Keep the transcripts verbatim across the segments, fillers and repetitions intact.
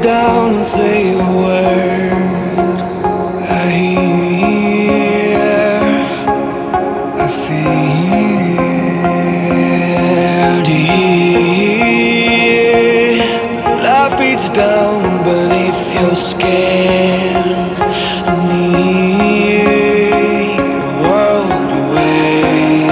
down and say a word. I hear, I feel deep. Life beats down beneath your skin. I need a world away.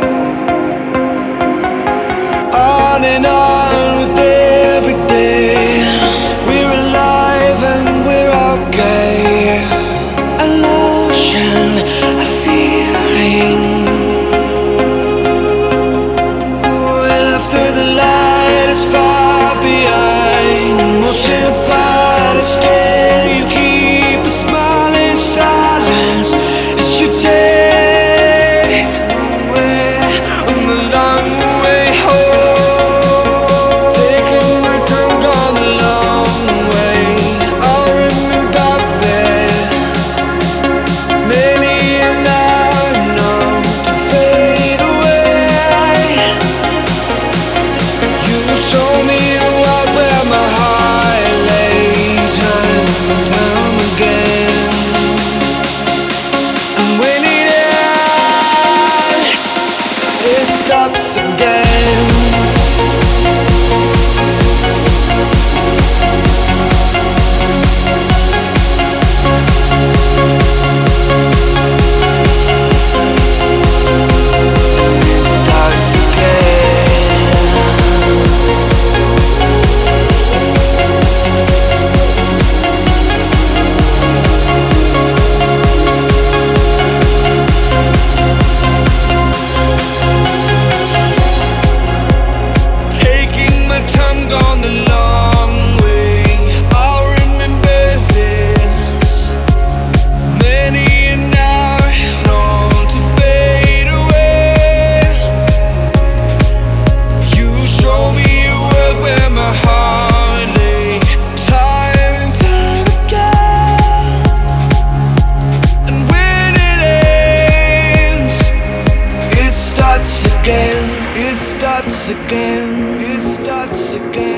On and on with every day. We're alive and we're okay. An ocean, a feeling. After the light is far behind, motion apart and still you keep a smile in silence as you take away on the long way home. Taking my time, gone the long way. I'll remember this. Many an hour known to fade away. You show me the world where my heart lay, time and time again. And when it ends, it stops again. It starts again. Taking my time, gone the long way. I'll remember this. Many an hour known to fade away. You show me a world where my heart lay, time and time again. And when it ends, it starts again. It starts again. It starts again.